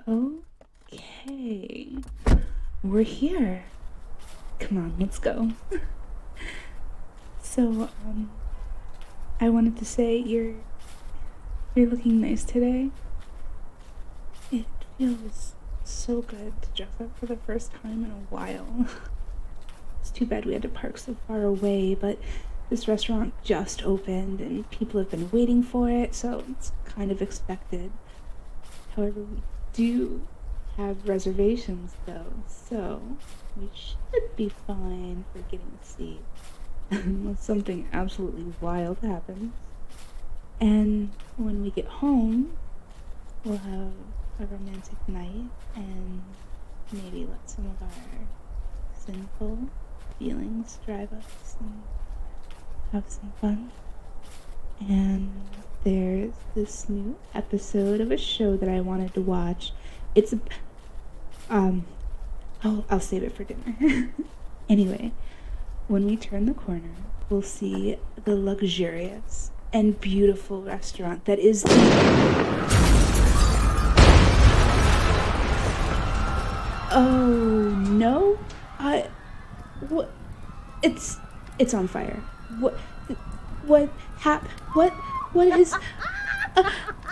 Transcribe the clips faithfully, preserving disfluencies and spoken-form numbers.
Okay. We're here. Come on, let's go. So, um, I wanted to say you're you're looking nice today. It feels so good to dress up for the first time in a while. It's too bad we had to park so far away, but this restaurant just opened and people have been waiting for it, so it's kind of expected. However, we do have reservations though, so we should be fine for getting a seat unless something absolutely wild happens. And when we get home, we'll have a romantic night and maybe let some of our sinful feelings drive us and have some fun. And there's this new episode of a show that I wanted to watch. It's a, um, I'll, I'll save it for dinner. Anyway, when we turn the corner, we'll see the luxurious and beautiful restaurant that is the... Oh, no? I... What? It's... It's on fire. What... What hap... What... What is... Uh...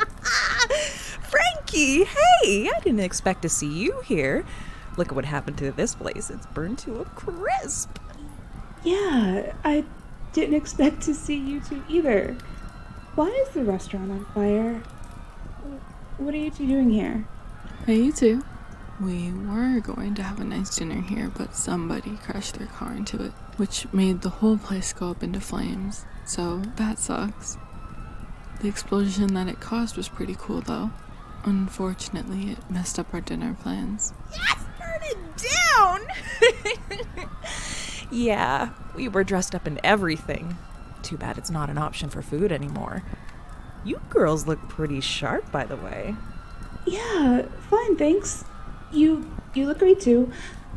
Frankie, hey! I didn't expect to see you here. Look at what happened to this place. It's burned to a crisp. Yeah, I didn't expect to see you two either. Why is the restaurant on fire? What are you two doing here? Hey, you two. We were going to have a nice dinner here, but somebody crashed their car into it, which made the whole place go up into flames. So, that sucks. The explosion that it caused was pretty cool, though. Unfortunately, it messed up our dinner plans. Yes, burn it down! Yeah, we were dressed up in everything. Too bad it's not an option for food anymore. You girls look pretty sharp, by the way. Yeah, fine, thanks. You you look great too.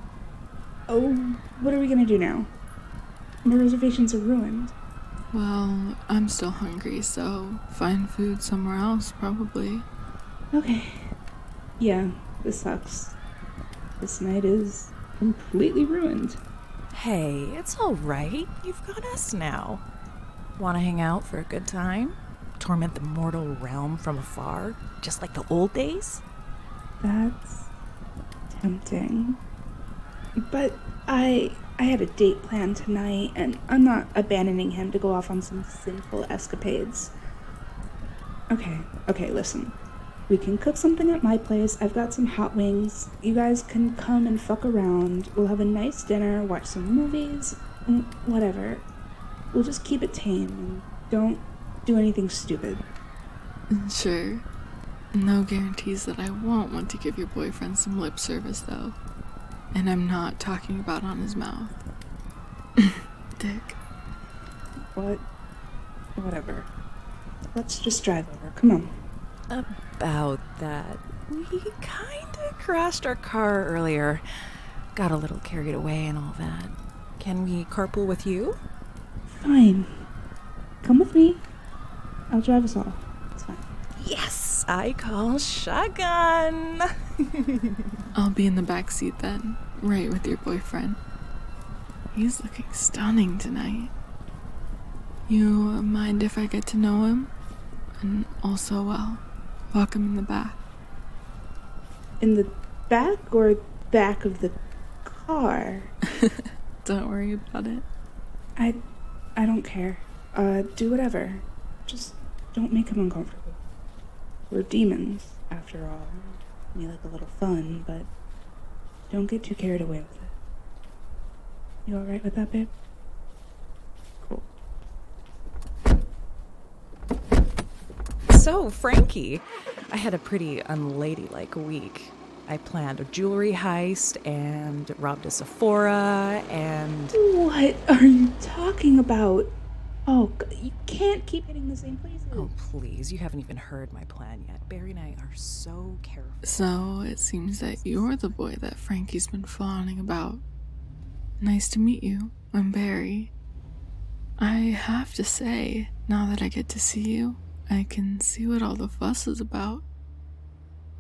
Oh, what are we gonna do now? My reservations are ruined. Well, I'm still hungry, so find food somewhere else, probably. Okay. Yeah, this sucks. This night is completely ruined. Hey, it's all right. You've got us now. Want to hang out for a good time? Torment the mortal realm from afar, just like the old days? That's tempting. But I I had a date planned tonight, and I'm not abandoning him to go off on some sinful escapades. Okay, okay, listen. We can cook something at my place. I've got some hot wings. You guys can come and fuck around. We'll have a nice dinner, watch some movies, whatever. We'll just keep it tame and don't do anything stupid. Sure. No guarantees that I won't want to give your boyfriend some lip service, though. And I'm not talking about on his mouth. Dick. What? Whatever. Let's just drive over. Come on. About that, we kinda crashed our car earlier. Got a little carried away and all that. Can we carpool with you? Fine. Come with me. I'll drive us all. It's fine. Yes, I call shotgun. I'll be in the back seat then, right with your boyfriend. He's looking stunning tonight. You mind if I get to know him? And also, well, walk him in the back. In the back or back of the car? Don't worry about it. I I don't care. Uh, do whatever. Just don't make him uncomfortable. We're demons, after all. We like a little fun, but don't get too carried away with it. You alright with that, babe? Cool. So, Frankie, I had a pretty unladylike week. I planned a jewelry heist and robbed a Sephora and... What are you talking about? Oh, you can't keep hitting the same places. Oh, please, you haven't even heard my plan yet. Barry and I are so careful. So, it seems that you're the boy that Frankie's been fawning about. Nice to meet you. I'm Barry. I have to say, now that I get to see you, I can see what all the fuss is about.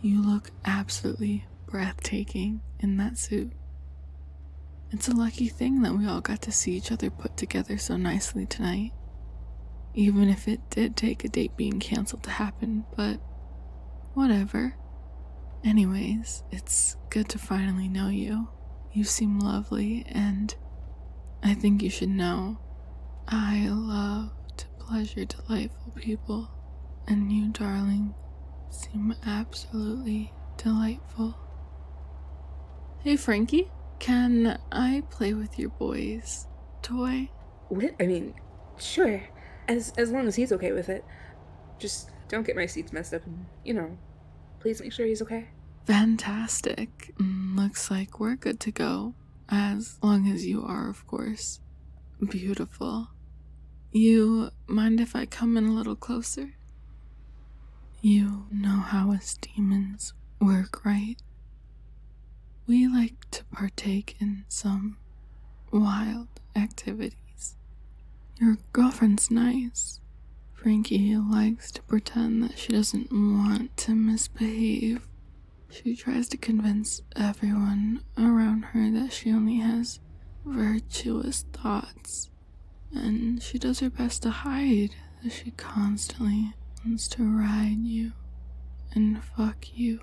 you look absolutely breathtaking in that suit. It's a lucky thing that we all got to see each other put together so nicely tonight. Even if it did take a date being cancelled to happen, but whatever. Anyways, it's good to finally know you. You seem lovely, and I think you should know I love to pleasure delightful people, and you, darling, seem absolutely delightful. Hey, Frankie, can I play with your boy's toy? What? I mean, sure. As as long as he's okay with it. Just don't get my seats messed up and, you know, please make sure he's okay. Fantastic. Mm, looks like we're good to go. As long as you are, of course. Beautiful. You mind if I come in a little closer? You know how us demons work, right? We like to partake in some wild activities. Your girlfriend's nice. Frankie likes to pretend that she doesn't want to misbehave. She tries to convince everyone around her that she only has virtuous thoughts, and she does her best to hide that she constantly wants to ride you and fuck you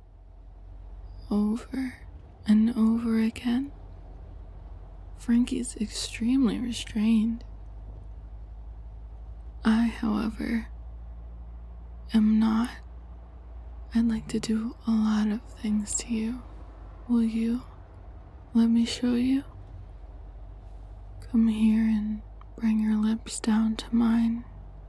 over and over again. Frankie's extremely restrained. I, however, am not. I'd like to do a lot of things to you. Will you let me show you? Come here and bring your lips down to mine.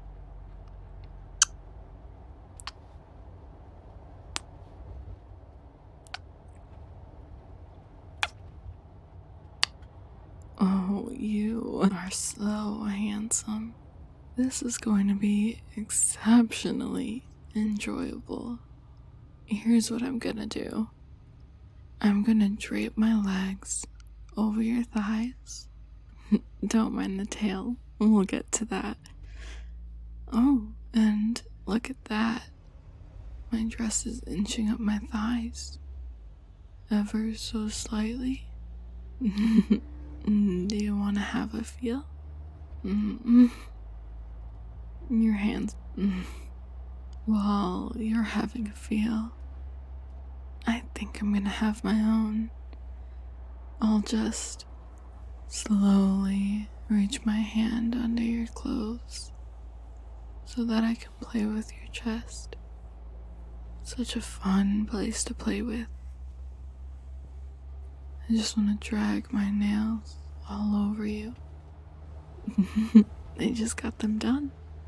Oh, you are so handsome. This is going to be exceptionally enjoyable. Here's what I'm gonna do. I'm gonna drape my legs over your thighs. Don't mind the tail. We'll get to that. Oh, and look at that. My dress is inching up my thighs. Ever so slightly. Do you want to have a feel? Mm-mm. Your hands. Mm. While you're having a feel, I think I'm gonna have my own. I'll just slowly reach my hand under your clothes so that I can play with your chest. Such a fun place to play with. I just want to drag my nails all over you. They just got them done.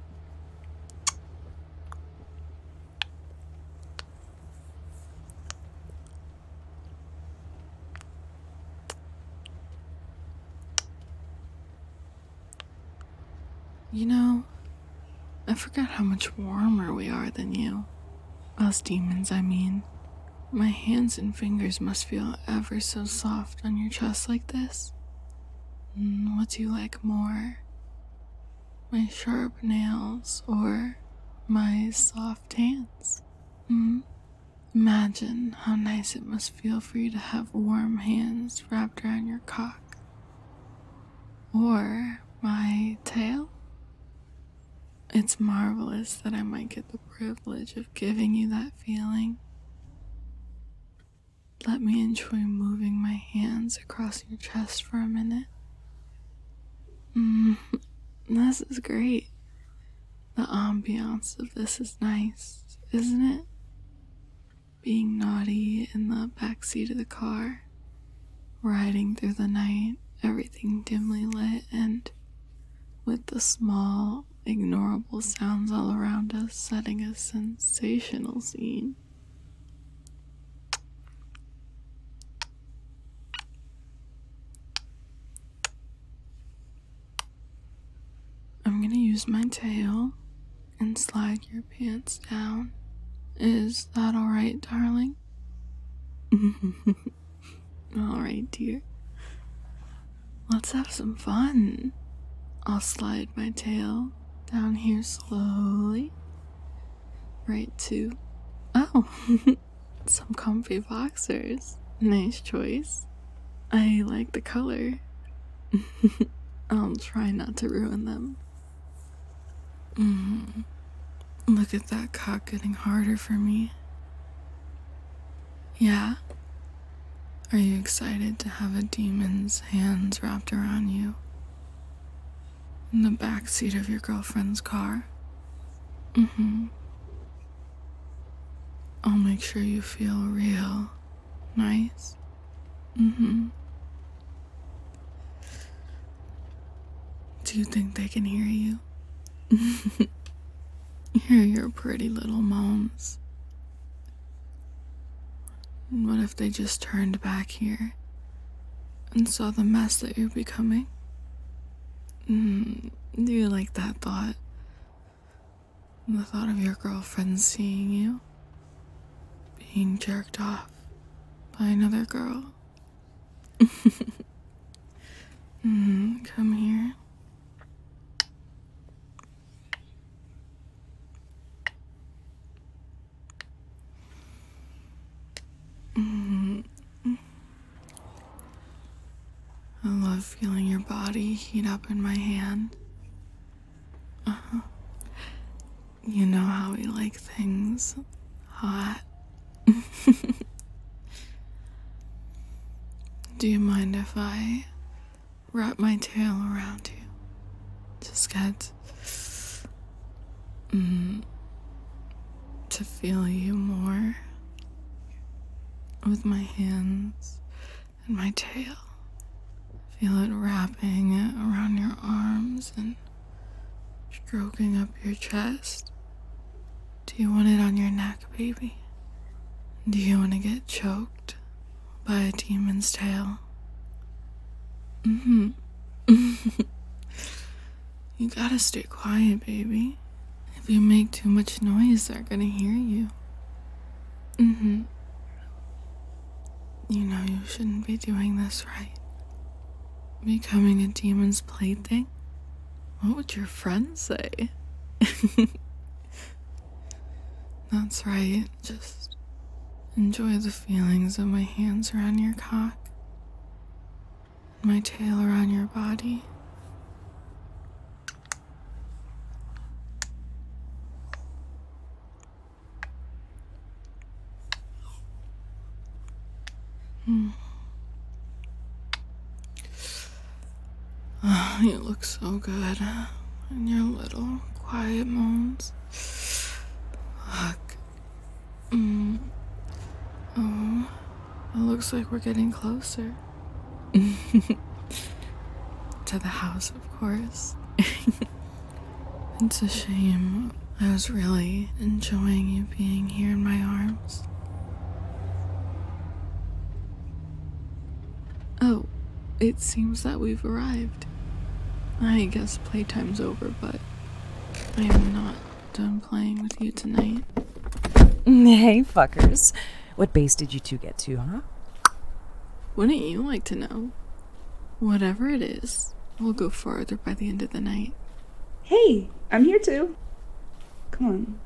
You know, I forgot how much warmer we are than you. Us demons, I mean. My hands and fingers must feel ever so soft on your chest like this. Mm, what do you like more? My sharp nails or my soft hands? Mm? Imagine how nice it must feel for you to have warm hands wrapped around your cock. Or my tail? It's marvelous that I might get the privilege of giving you that feeling. Let me enjoy moving my hands across your chest for a minute. Mm, this is great. The ambiance of this is nice, isn't it? Being naughty in the backseat of the car, riding through the night, everything dimly lit, and with the small, ignorable sounds all around us setting a sensational scene. I'm gonna use my tail and slide your pants down. Is that alright, darling? Alright, dear. Let's have some fun. I'll slide my tail down here slowly. Right to... Oh, some comfy boxers. Nice choice. I like the color. I'll try not to ruin them. Mm. Look at that cock getting harder for me. Yeah? Are you excited to have a demon's hands wrapped around you? In the back seat of your girlfriend's car? Mm-hmm. I'll make sure you feel real nice. Mm-hmm. Do you think they can hear you? Hear your pretty little moans. What if they just turned back here and saw the mess that you're becoming? Mm, do you like that thought? The thought of your girlfriend seeing you being jerked off by another girl? mm, come here. Mm. I love feeling your body heat up in my hand. Uh-huh. You know how we like things hot. Do you mind if I wrap my tail around you? Just get mm, to feel you more with my hands and my tail. Feel it wrapping around your arms and stroking up your chest. Do you want it on your neck, baby? Do you want to get choked by a demon's tail? Mm-hmm. You gotta stay quiet, baby. If you make too much noise, they're gonna hear you. Mm-hmm. You know you shouldn't be doing this, right? Becoming a demon's plaything? What would your friends say? That's right, just enjoy the feelings of my hands around your cock, my tail around your body. Hmm. Oh, you look so good in your little quiet moans. Fuck. Mm. Oh, it looks like we're getting closer. To the house, of course. It's a shame. I was really enjoying you being here in my arms. Oh, it seems that we've arrived. I guess playtime's over, but I am not done playing with you tonight. Hey, fuckers. What base did you two get to, huh? Wouldn't you like to know? Whatever it is, we'll go farther by the end of the night. Hey, I'm here too. Come on.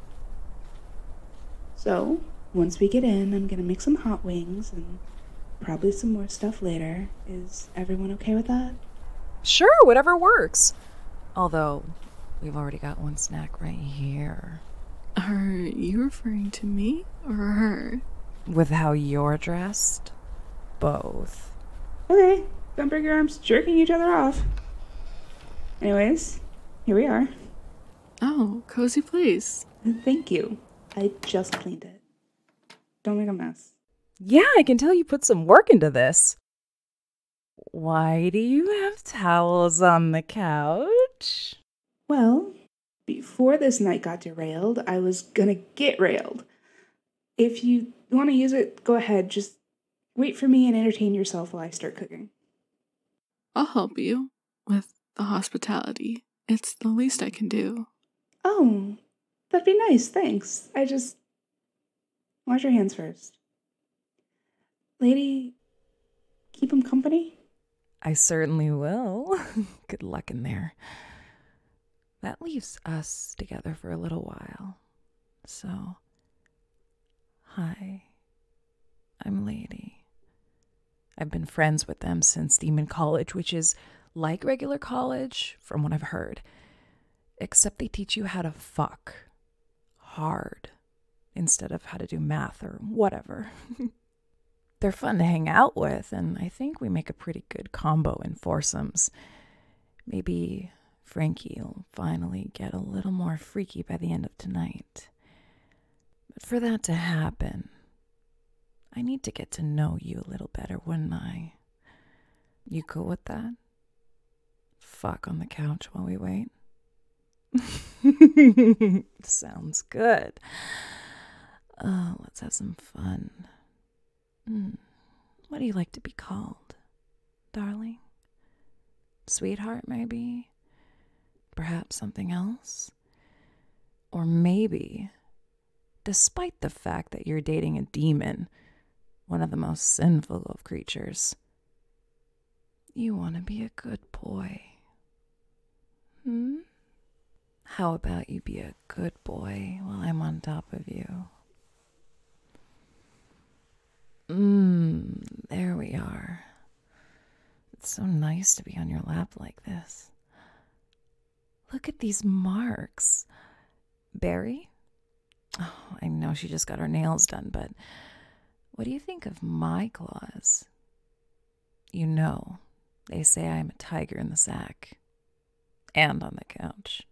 So, once we get in, I'm gonna make some hot wings and probably some more stuff later. Is everyone okay with that? Sure, whatever works. Although, we've already got one snack right here. Are you referring to me or her? With how you're dressed? Both. Okay, don't break your arms jerking each other off. Anyways, here we are. Oh, cozy place. Thank you. I just cleaned it. Don't make a mess. Yeah, I can tell you put some work into this. Why do you have towels on the couch? Well, before this night got derailed, I was gonna get railed. If you want to use it, go ahead. Just wait for me and entertain yourself while I start cooking. I'll help you with the hospitality. It's the least I can do. Oh, that'd be nice, thanks. I just... Wash your hands first. Lady, keep him company? I certainly will. Good luck in there. That leaves us together for a little while. So, hi. I'm Lady. I've been friends with them since Demon College, which is like regular college, from what I've heard. Except they teach you how to fuck hard instead of how to do math or whatever. They're fun to hang out with, and I think we make a pretty good combo in foursomes. Maybe Frankie will finally get a little more freaky by the end of tonight. But for that to happen, I need to get to know you a little better, wouldn't I? You cool with that? Fuck on the couch while we wait? Sounds good. Uh, let's have some fun. Mm. What do you like to be called, darling? Sweetheart, maybe? Perhaps something else? Or maybe, despite the fact that you're dating a demon, one of the most sinful of creatures, you want to be a good boy. Hmm? How about you be a good boy while I'm on top of you? Mmm, there we are. It's so nice to be on your lap like this. Look at these marks. Barry? Oh, I know she just got her nails done, but what do you think of my claws? You know, they say I'm a tiger in the sack. And on the couch.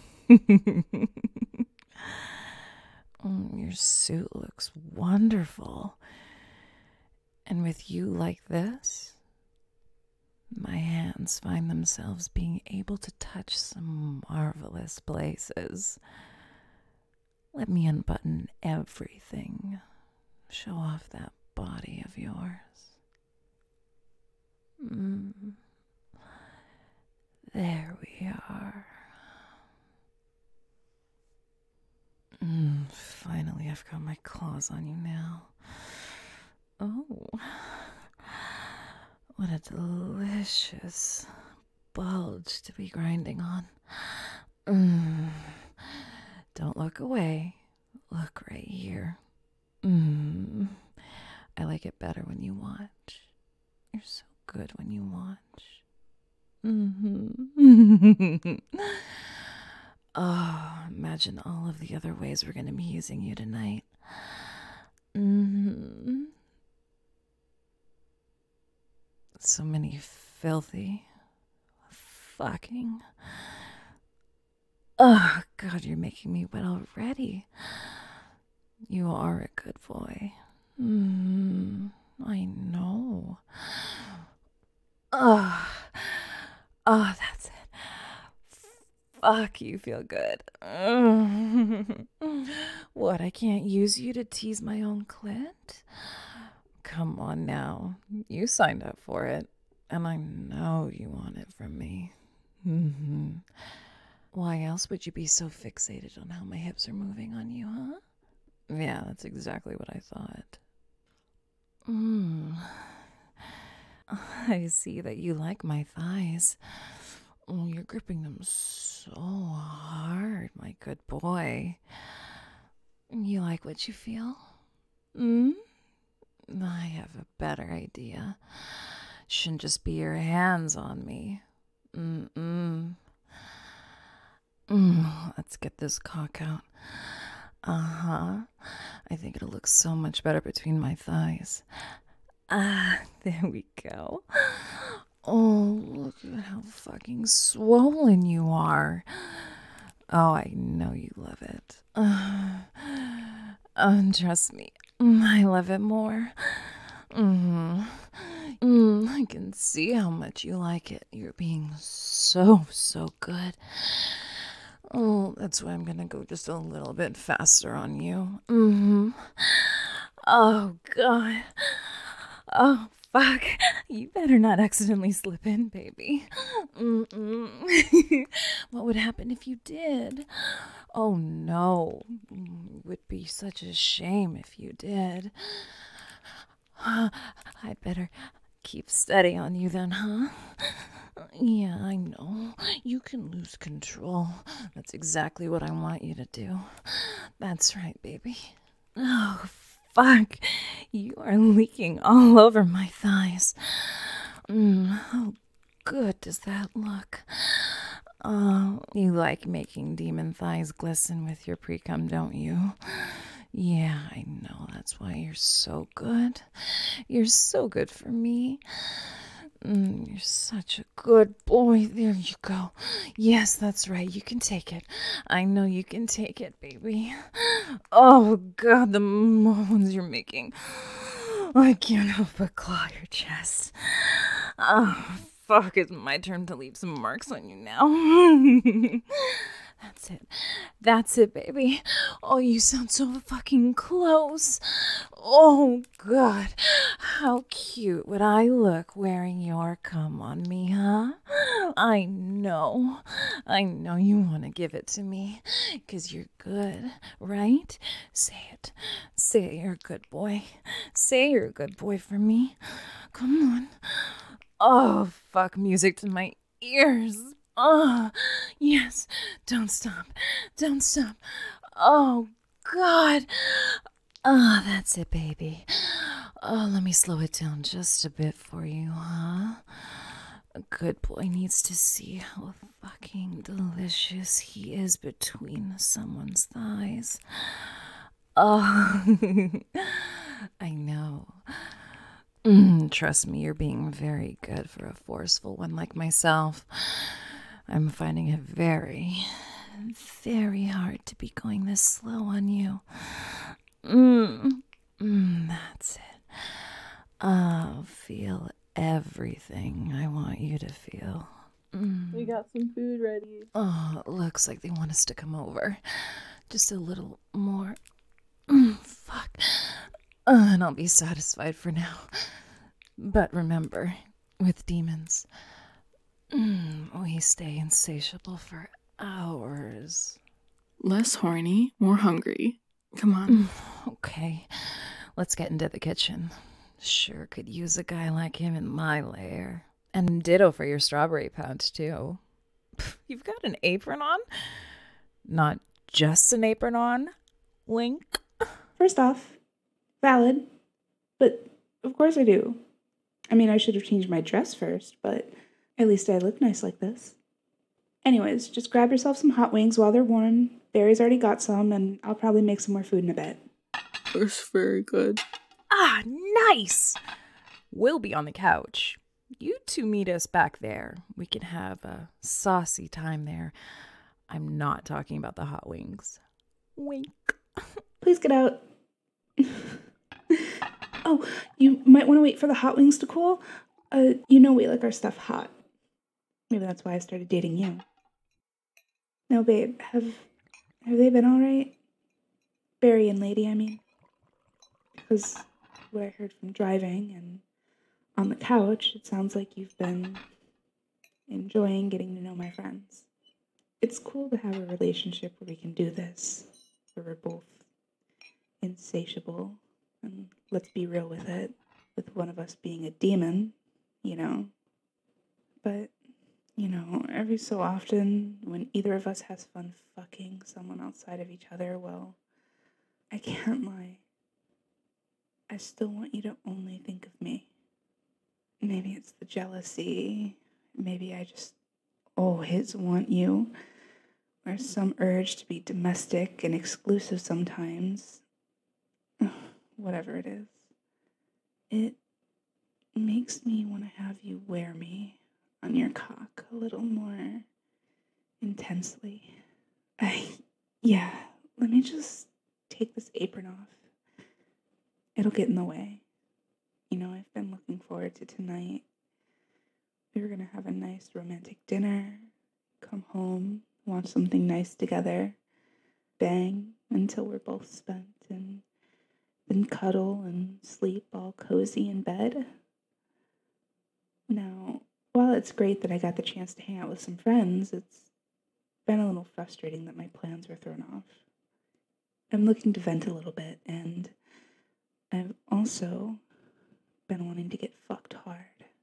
Oh, your suit looks wonderful. And with you like this, my hands find themselves being able to touch some marvelous places. Let me unbutton everything. Show off that body of yours. Mm. There we are. Mm, finally, I've got my claws on you now. Oh, what a delicious bulge to be grinding on. Mm. Don't look away. Look right here. Mm. I like it better when you watch. You're so good when you watch. Mm-hmm. Oh, imagine all of the other ways we're going to be using you tonight. Mm-hmm. So many filthy fucking. Oh, God, you're making me wet already. You are a good boy. Mm, I know. Oh, oh, that's it. Fuck, you feel good. What, I can't use you to tease my own clit? Come on now. You signed up for it, and I know you want it from me. Mm-hmm. Why else would you be so fixated on how my hips are moving on you, huh? Yeah, that's exactly what I thought. Mm. I see that you like my thighs. Oh, you're gripping them so hard, my good boy. You like what you feel? Mm? I have a better idea. Shouldn't just be your hands on me. Mm-mm. Mm, let's get this cock out. Uh-huh. I think it'll look so much better between my thighs. Ah, there we go. Oh, look at how fucking swollen you are. Oh, I know you love it. Uh, uh, trust me, I love it more. Mm-hmm. Mm, I can see how much you like it. You're being so, so good. Oh, that's why I'm gonna go just a little bit faster on you. Mm-hmm. Oh, God. Oh, fuck. You better not accidentally slip in, baby. Mm-mm. What would happen if you did? Oh, no. It would be such a shame if you did. I better keep steady on you then, huh? Yeah, I know. You can lose control. That's exactly what I want you to do. That's right, baby. Oh, fuck. You are leaking all over my thighs. Mm, how good does that look? Oh, you like making demon thighs glisten with your pre-cum, don't you? Yeah, I know. That's why you're so good. You're so good for me. Mm, you're such a good boy. There you go. Yes, that's right. You can take it. I know you can take it, baby. Oh, God, the moans you're making. I can't help but claw your chest. Oh, fuck. It's my turn to leave some marks on you now. That's it. That's it, baby. Oh, you sound so fucking close. Oh, God. How cute would I look wearing your cum on me, huh? I know. I know you want to give it to me because you're good, right? Say it. Say it, you're a good boy. Say you're a good boy for me. Come on. Oh, fuck, music to my ears. Oh, yes. Don't stop. Don't stop. Oh, God. Oh, that's it, baby. Oh, let me slow it down just a bit for you, huh? A good boy needs to see how fucking delicious he is between someone's thighs. Oh, I know. Mm, trust me, you're being very good for a forceful one like myself. I'm finding it very, very hard to be going this slow on you. Mm, mm, that's it. I'll feel everything I want you to feel. Mm. We got some food ready. Oh, it looks like they want us to come over. Just a little more. Mm, fuck. Uh, and I'll be satisfied for now. But remember, with demons, mm, we stay insatiable for hours. Less horny, more hungry. Come on. Mm, okay, let's get into the kitchen. Sure could use a guy like him in my lair. And ditto for your strawberry pouch, too. Pff, you've got an apron on? Not just an apron on? Wink. First off, valid, but of course I do. I mean, I should have changed my dress first, but at least I look nice like this. Anyways, just grab yourself some hot wings while they're warm. Barry's already got some, and I'll probably make some more food in a bit. That's very good. Ah, nice! We'll be on the couch. You two meet us back there. We can have a saucy time there. I'm not talking about the hot wings. Wink. Please get out. Oh, you might want to wait for the hot wings to cool. Uh, you know we like our stuff hot. Maybe that's why I started dating you. No, babe, have have they been all right? Barry and Lady, I mean. Because what I heard from driving and on the couch, it sounds like you've been enjoying getting to know my friends. It's cool to have a relationship where we can do this, where we're both insatiable, and let's be real with it, with one of us being a demon, you know. But, you know, every so often, when either of us has fun fucking someone outside of each other, well, I can't lie. I still want you to only think of me. Maybe it's the jealousy. Maybe I just always want you. Or some urge to be domestic and exclusive sometimes. Whatever it is. It makes me want to have you wear me on your cock a little more intensely. I, yeah, let me just take this apron off. It'll get in the way. You know, I've been looking forward to tonight. We were going to have a nice romantic dinner, come home, watch something nice together, bang until we're both spent, and then cuddle and sleep all cozy in bed. Now, while it's great that I got the chance to hang out with some friends, it's been a little frustrating that my plans were thrown off. I'm looking to vent a little bit, and I've also been wanting to get fucked hard.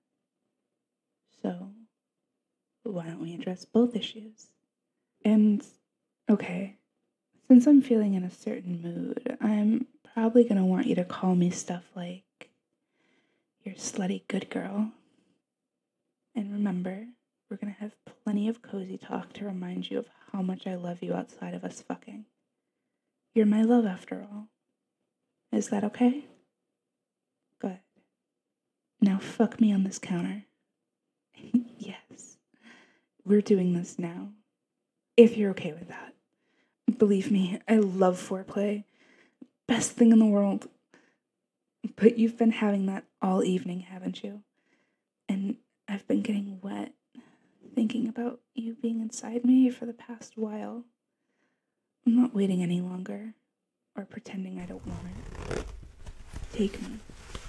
So, why don't we address both issues? And, okay, since I'm feeling in a certain mood, I'm probably gonna want you to call me stuff like, you're a slutty good girl. And remember, we're gonna have plenty of cozy talk to remind you of how much I love you outside of us fucking. You're my love after all. Is that okay? Good. Now fuck me on this counter. Yes. We're doing this now. If you're okay with that. Believe me, I love foreplay. Best thing in the world. But you've been having that all evening, haven't you? And I've been getting wet, thinking about you being inside me for the past while. I'm not waiting any longer, or pretending I don't want it. Take me.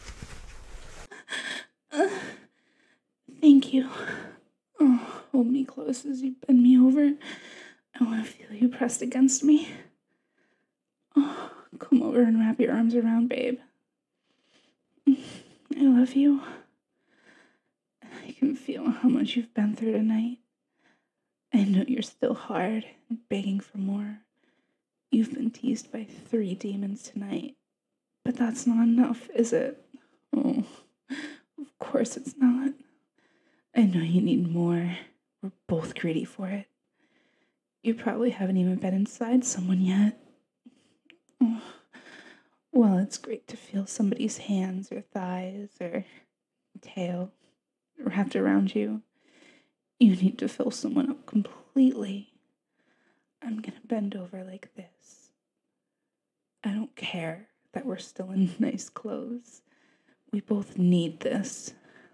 Uh, thank you. Oh, hold me close as you bend me over. I want to feel you pressed against me. Oh, come over and wrap your arms around, babe. I love you. I can feel how much you've been through tonight. I know you're still hard and begging for more. You've been teased by three demons tonight. But that's not enough, is it? Oh, of course it's not. I know you need more. We're both greedy for it. You probably haven't even been inside someone yet. Oh, well, it's great to feel somebody's hands or thighs or tail wrapped around you. You need to fill someone up completely. I'm gonna bend over like this. I don't care that we're still in nice clothes. We both need this.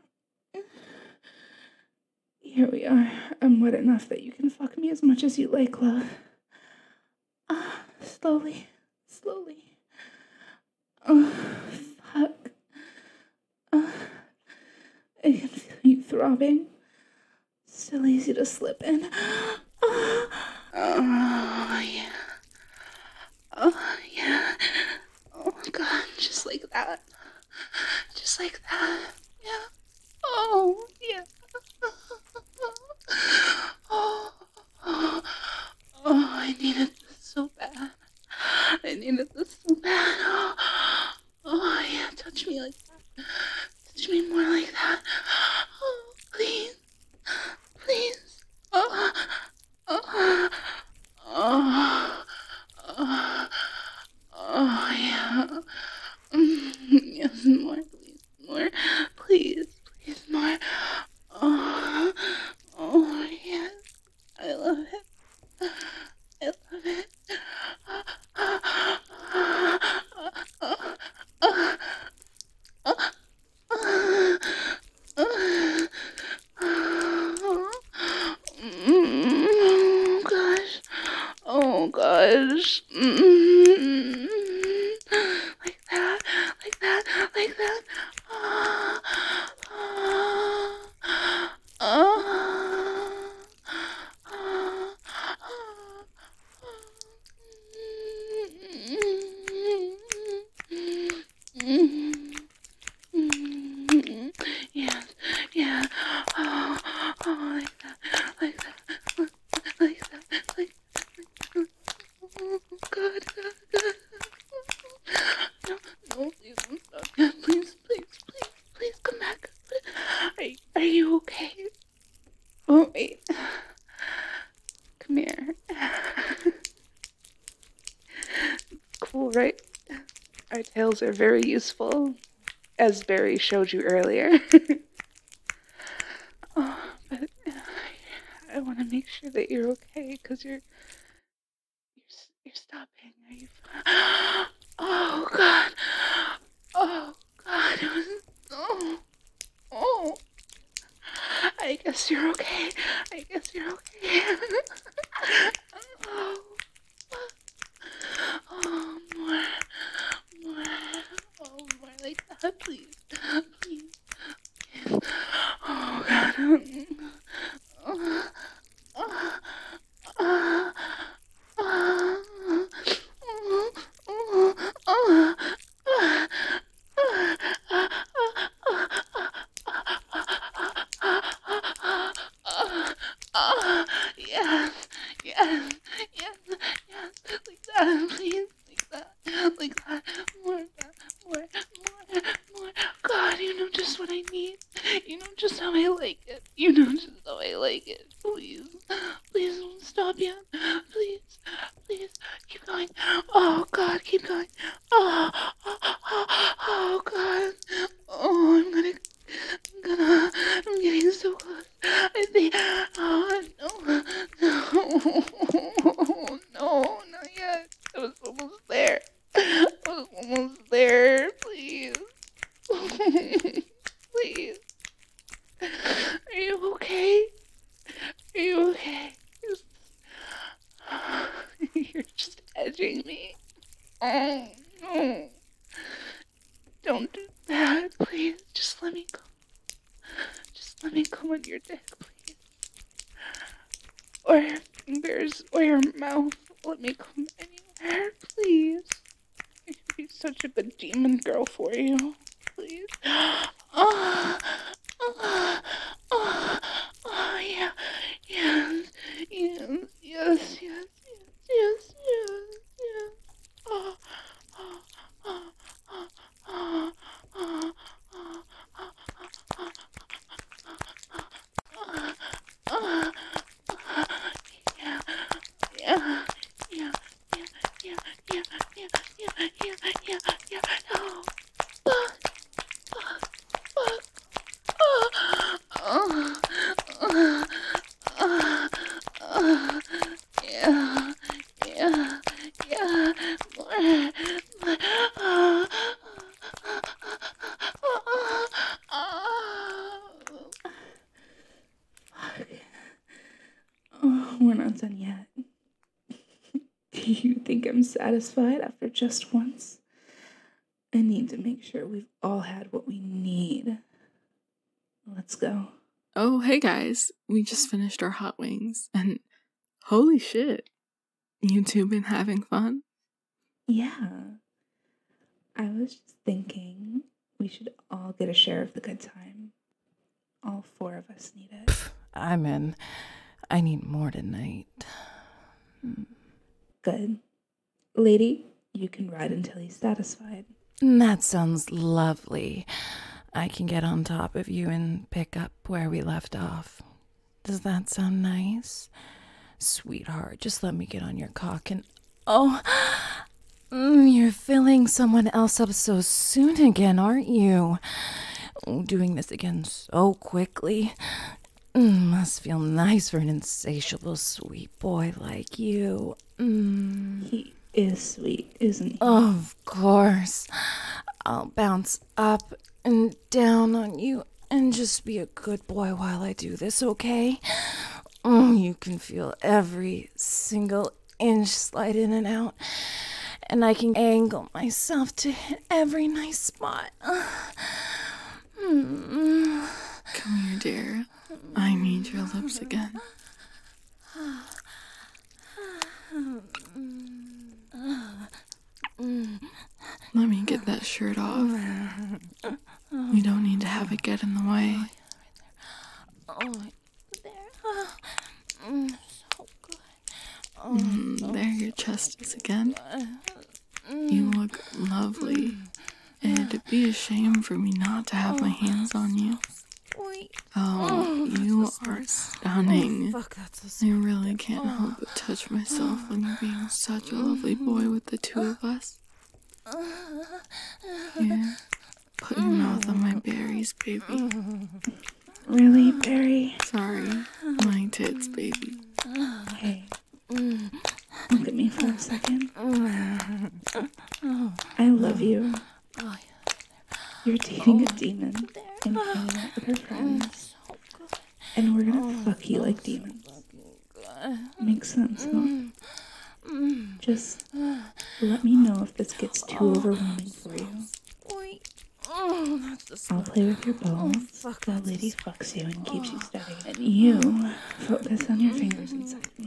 Here we are. I'm wet enough that you can fuck me as much as you like, love. Ah, slowly, slowly. Oh, fuck. Uh, I can feel you throbbing. Still easy to slip in. Oh, oh yeah. Oh, yeah. Oh, God, just like that. Just like that. Yeah. Oh, yeah. Oh, oh, oh, I needed this so bad. I needed this so bad. Oh, oh, yeah, touch me like that. Touch me more like that. Oh, please. Please. Oh, oh, oh, oh, oh, yeah. Mm, yes, more, please, more. Please, please, more. Oh, oh, yes. I love it. I love it. Oh, gosh. Oh, gosh. Mm. Like that, like that, like that. Oh, oh, oh, oh, oh. Yes, yeah. Oh, oh, like that, like that, like that, like that. Oh, God, God, God. No, no, please don't stop. Yeah, please, please, please, please come back. Are, are you okay? Oh, wait. Come here. Cool, right? Our tails are very useful, as Barry showed you earlier. Oh, but I want to make sure that you're okay, because you're, you're, you're stopping. Are you? Oh, God. Oh, God. It was, oh, oh. I guess you're okay. I guess you're okay. Oh, oh, more, more, oh, more like that, please, please, please. Oh, God. Oh, oh, oh, oh, oh, oh, stop yet. Please, please, keep going. Oh, God, keep going. Oh, oh, oh, oh God. Oh, I'm gonna, I'm gonna, I'm getting so close. I think, oh, no, no, no, not yet. I was almost there. I was almost there. Please. Please. Are you okay? Are you okay? You're just edging me. Oh, no. Don't do that, please. Just let me go. Just let me come on your dick, please. Or your fingers, or your mouth. Let me come anywhere, please. I could be such a good demon girl for you. Please. Oh, oh, oh, oh, yeah. Yes, yes, yes, yes, yes, yes, yes, yes. Oh, oh, oh, oh, oh, oh, oh, oh, yeah, yeah, yeah, yeah, yeah, yeah, yeah, yeah, yeah, yeah, yeah, oh, oh, oh, oh, oh, oh, oh, yeah, yeah, yeah, more, more, oh, oh, fuck. Oh, we're not done yet. Do you think I'm satisfied after just once? I need to make sure we've all had what we need. Let's go. Oh, hey guys, we just finished our hot wings, and holy shit, you two been having fun? Yeah. I was just thinking we should all get a share of the good time. All four of us need it. I'm in. I need more tonight. Good. Lady, you can ride until he's satisfied. That sounds lovely. I can get on top of you and pick up where we left off. Does that sound nice? Sweetheart, just let me get on your cock and... Oh, mm, you're filling someone else up so soon again, aren't you? Doing this again so quickly. Mm, must feel nice for an insatiable sweet boy like you. Mm. He is sweet, isn't he? Of course. I'll bounce up and down on you and just be a good boy while I do this, okay? Oh, you can feel every single inch slide in and out, and I can angle myself to hit every nice spot. Mm. Come here, dear. I need your lips again. Let me get that shirt off. We don't need to have it get in the way. Oh, there. Mm, so good. Oh, Mm, so there your chest is again. good. You look lovely. It'd be a shame for me not to have my hands on you. Sweet. Oh, you are stunning. Fuck, that's so I sweet. really can't help but touch myself when you're being such a lovely boy with the two of us. Here, put your mouth on my berries, baby. Really, Barry? Sorry, my tits, baby. Hey, look at me for a second. I love you. Oh, You're dating a demon and hanging out with her friends. so good. And we're gonna fuck you like demons. Makes sense, huh? Just let me know if this gets too overwhelming for you. Sweet. Oh, that's the I'll play with your balls fuck, while that's Lady fucks you and keeps you steady. And you focus on your fingers inside me.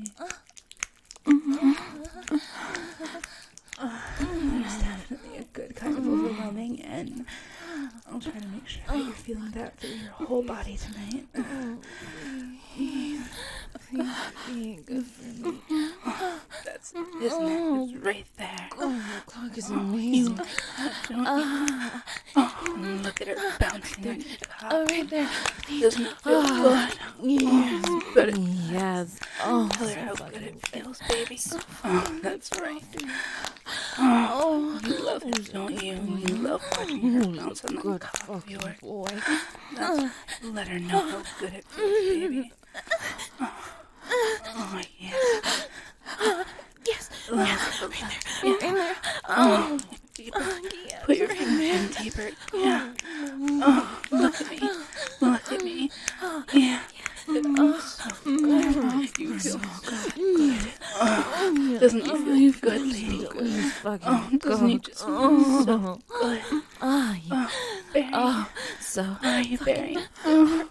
There's definitely a good kind of overwhelming, and I'll try to make sure that you're feeling that through your whole body tonight. being good for me. That's his neck is right there. Oh, your cock is You amazing. like that, don't you? Oh, look at her bouncing on your cock. Oh, right there. Doesn't it feel good? Yes. But it, Yes. Oh, Tell her so how good fucking it feels, baby. so Oh, that's right. Oh, You love it, don't you? You love watching her bounce on the good cock of fucking yours. boy. That's, let her know how good it feels, baby. Oh, oh yeah. Yes, Love yes, it. right Yeah. there, right there. Oh, deeper. Yes, Put your right fingers there. in deeper. Yeah. Oh, look at me. Look at me. Yeah. Oh, so good. You feel so good. Oh, doesn't he feel good, lady? Please fucking Oh, doesn't he go. just feel so good? Ah, yeah. Oh, Barry. Oh, so Are you Barry? Oh,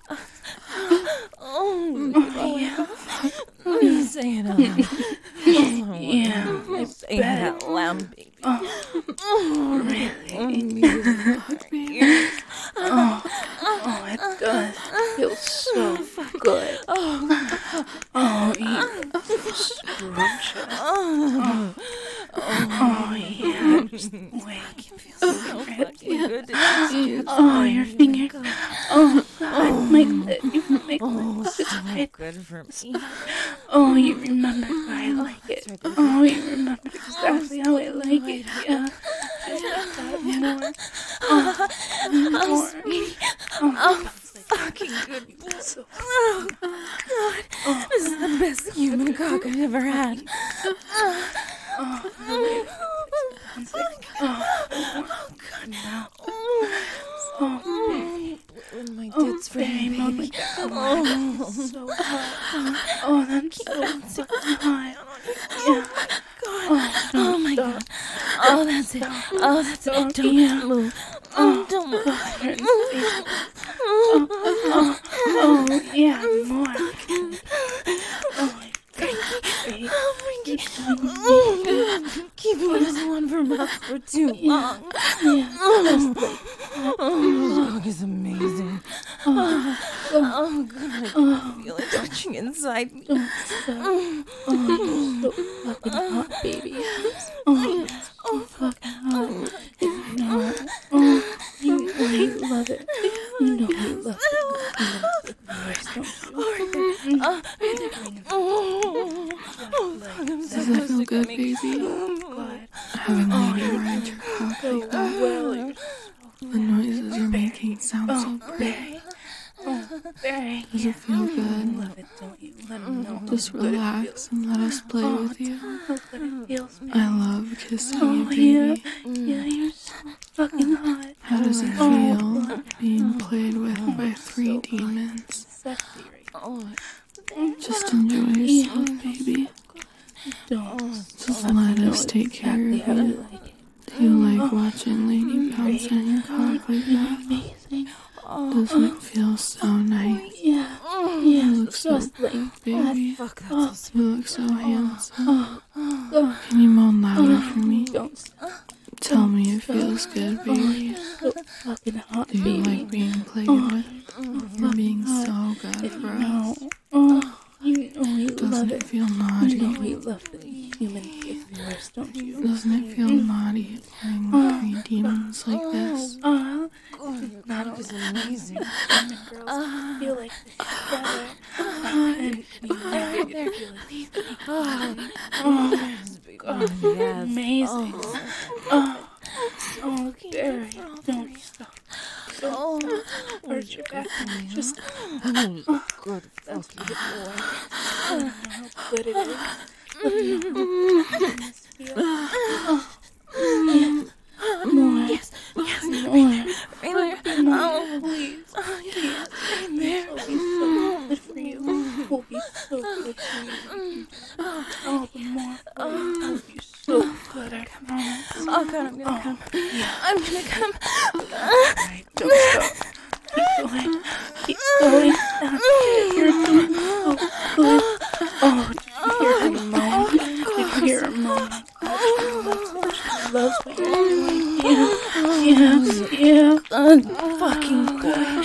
oh, oh yeah. you say it out loud. Yeah, I Say it bet. out loud, baby. Oh, really? Yes. Oh, oh, it does. It feels so good. Oh, you scrumptious. Oh, oh, yeah. Just wait. So fucking good to just get Oh, your finger. Oh, God, my clit. You make Oh, it. so It's right. good for me. Oh, you remember how I like it. Oh, you remember exactly how I like it. Yeah. Just got more. Oh, more. Oh, Fucking good. so Oh, God. This is the best human cock I've ever had. Oh, really? Sounds like, oh, God, now. Oh, Blowing my oh, tits for baby, you, oh, baby. my God, that's so hot. Oh, that's so fucking hot. Yeah. Oh, Oh don't my stop. God. Oh, that's it. Oh, that's it. Don't Yeah. move. Oh, don't move. Oh, you're insane. Oh, oh, oh, yeah, more. Oh, Frankie. Oh, Frankie. Oh, keeping this one for mouth for too long. Yeah. Oh, oh, this cock is amazing. Oh, Oh, God. I can feel it touching inside me. don't stop. Oh, you're so fucking hot, baby. Oh, so fucking hot. You know it. Oh, you know you love it. You know you love it. You know it's the worst, don't you? Oh, oh, oh, God, I'm so Does that close feel to good, coming. baby? God. Having Lady ride your cock So like that. well, you're The noises you're making sound so oh, great. Barry. Oh, Barry. Does it feel You good? love it, don't you? Let him know how Just good it relax feels. and let us play Oh, with you. how good it feels, man. I love kissing Oh, you, baby. yeah. Yeah, you're so fucking hot. How does it Oh, feel God. being played with by three so demons? Sexy right Oh, Just enjoy yourself, baby. Don't. Just let us take care of Exactly how you. you like it. Do you like watching Lady bounce on your cock like that? Amazing. Doesn't it feel so nice? Yeah. You Yeah. look so Just like baby. fuck, that's so You look so handsome. Oh, oh, Can you moan louder for me? don't stop. Tell me it feels good, baby. So fucking hot, Do you baby. like being played with? You're being so good for No. us. Oh, you know you Doesn't love it it. feel You naughty? know you love the human gift yours, don't you? Doesn't it feel naughty playing three demons like this? Oh, good. Your cock is amazing. women girls feel like this together. And you know you feel like Oh, yes, baby. Oh, yes. amazing. Oh, oh, Barry, don't stop. Oh, Hurt your back. Just oh, good fucking boy. oh, how good it is. Let me know how this feels. Oh, yeah. More. Yes, yes, More. right there. Oh, Please. oh, yes, right there. It'll be so good for you. It'll be so good for you. Oh, more. It'll be so good, I promise. Oh, God, I'm gonna come. I'm gonna come. Right, don't stop. Keep going. Keep going. That's it. You're doing so good. Oh, did you hear her moan? Did you hear her moan? She loves what you're doing. Yeah. Yes. Yeah. Uh, fucking boy.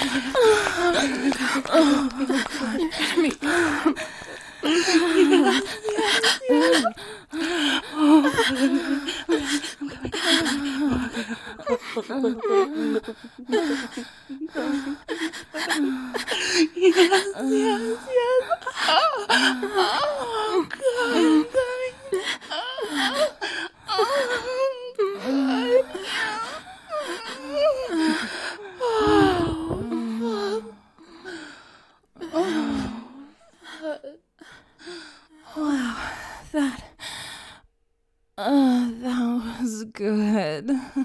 Yes, yes, yes. good.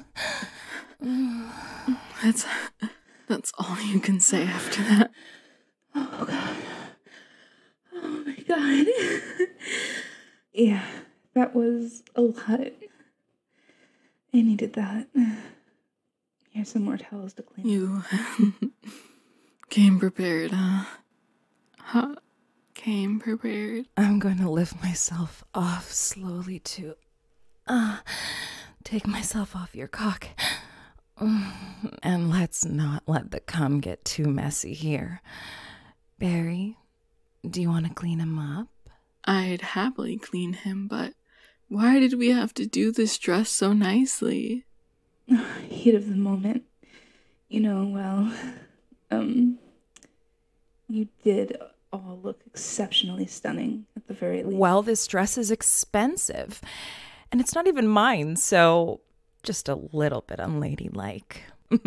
That's that's all you can say after that. Oh god. Oh my god. Yeah, that was a lot. I needed that. Here's some more towels to clean. You came prepared, huh? Huh? Came prepared. I'm going to lift myself off slowly to uh, take myself off your cock. And let's not let the cum get too messy here. Barry, do you want to clean him up? I'd happily clean him, but why did we have to do this dress so nicely? Heat of the moment. You know, well, um, you did all look exceptionally stunning at the very least. Well, this dress is expensive, and it's not even mine, so just a little bit unladylike.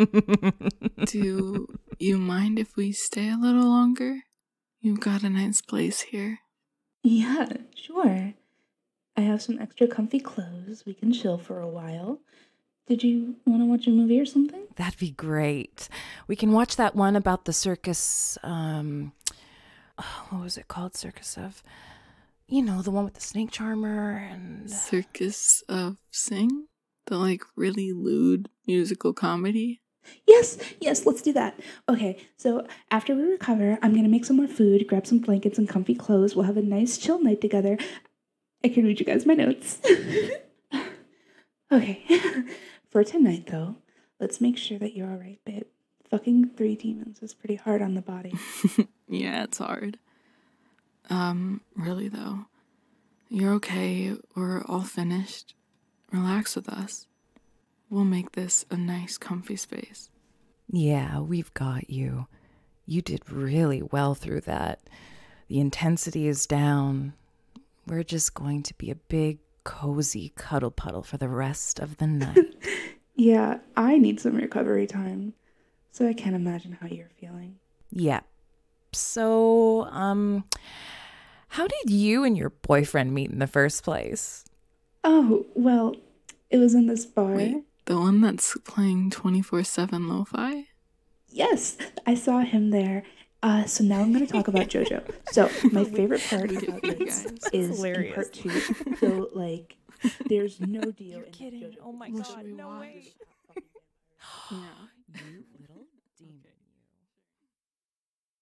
Do you mind if we stay a little longer? You've got a nice place here. Yeah, sure. I have some extra comfy clothes. We can chill for a while. Did you want to watch a movie or something? That'd be great. We can watch that one about the circus, um, oh, what was it called? Circus of, you know, the one with the snake charmer and... Circus of Sing? The, like, really lewd musical comedy? Yes, yes, let's do that. Okay, so after we recover, I'm going to make some more food, grab some blankets and comfy clothes. We'll have a nice chill night together. I can read you guys my notes. Okay, for tonight, though, let's make sure that you're all right, babe. Fucking three demons is pretty hard on the body. Yeah, it's hard. Um, really, though. You're okay. We're all finished. Relax with us. We'll make this a nice, comfy space. Yeah, we've got you. You did really well through that. The intensity is down. We're just going to be a big, cozy cuddle puddle for the rest of the night. Yeah, I need some recovery time, so I can't imagine how you're feeling. Yeah. So, um, how did you and your boyfriend meet in the first place? Oh, well, it was in this bar. Wait, the one that's playing twenty-four seven lo-fi? Yes, I saw him there. Uh, so now I'm going to talk about JoJo. So my favorite part We about get you this guys. is in hilarious. part two. So like, there's no deal. You're in kidding. JoJo. Oh my Well, god, should we no watch? way. Yeah. You